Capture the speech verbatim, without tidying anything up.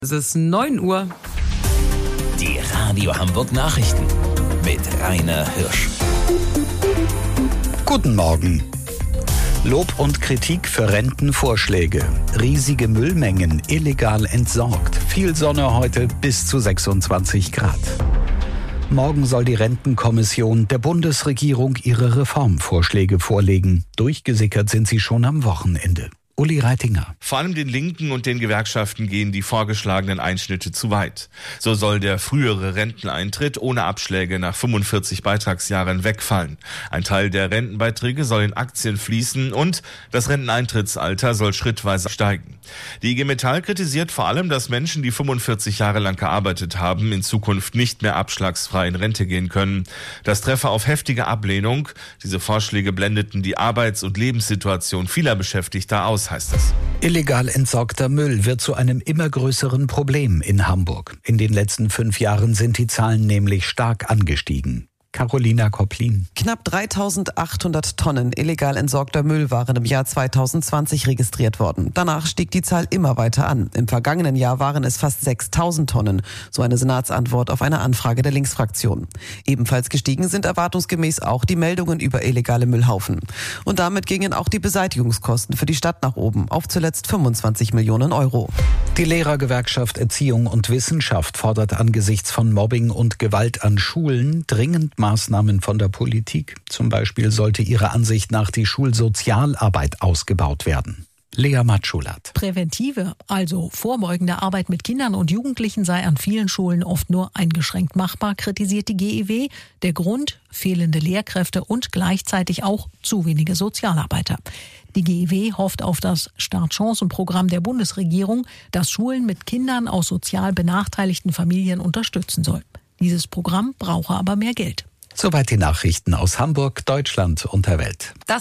Es ist neun Uhr. Die Radio Hamburg Nachrichten mit Rainer Hirsch. Guten Morgen. Lob und Kritik für Rentenvorschläge. Riesige Müllmengen illegal entsorgt. Viel Sonne heute bis zu sechsundzwanzig Grad. Morgen soll die Rentenkommission der Bundesregierung ihre Reformvorschläge vorlegen. Durchgesickert sind sie schon am Wochenende. Uli Reitinger. Vor allem den Linken und den Gewerkschaften gehen die vorgeschlagenen Einschnitte zu weit. So soll der frühere Renteneintritt ohne Abschläge nach fünfundvierzig Beitragsjahren wegfallen. Ein Teil der Rentenbeiträge soll in Aktien fließen und das Renteneintrittsalter soll schrittweise steigen. Die I G Metall kritisiert vor allem, dass Menschen, die fünfundvierzig Jahre lang gearbeitet haben, in Zukunft nicht mehr abschlagsfrei in Rente gehen können. Das treffe auf heftige Ablehnung. Diese Vorschläge blendeten die Arbeits- und Lebenssituation vieler Beschäftigter aus, heißt es. Illegal entsorgter Müll wird zu einem immer größeren Problem in Hamburg. In den letzten fünf Jahren sind die Zahlen nämlich stark angestiegen. Carolina Koplin. Knapp dreitausendachthundert Tonnen illegal entsorgter Müll waren im Jahr zweitausendzwanzig registriert worden. Danach stieg die Zahl immer weiter an. Im vergangenen Jahr waren es fast sechstausend Tonnen, so eine Senatsantwort auf eine Anfrage der Linksfraktion. Ebenfalls gestiegen sind erwartungsgemäß auch die Meldungen über illegale Müllhaufen. Und damit gingen auch die Beseitigungskosten für die Stadt nach oben, auf zuletzt fünfundzwanzig Millionen Euro. Die Lehrergewerkschaft Erziehung und Wissenschaft fordert angesichts von Mobbing und Gewalt an Schulen dringend Maßnahmen von der Politik. Zum Beispiel sollte ihrer Ansicht nach die Schulsozialarbeit ausgebaut werden. Lea Matschulat. Präventive, also vorbeugende Arbeit mit Kindern und Jugendlichen sei an vielen Schulen oft nur eingeschränkt machbar, kritisiert die G E W. Der Grund: fehlende Lehrkräfte und gleichzeitig auch zu wenige Sozialarbeiter. Die G E W hofft auf das Startchancenprogramm der Bundesregierung, das Schulen mit Kindern aus sozial benachteiligten Familien unterstützen soll. Dieses Programm brauche aber mehr Geld. Soweit die Nachrichten aus Hamburg, Deutschland und der Welt. Das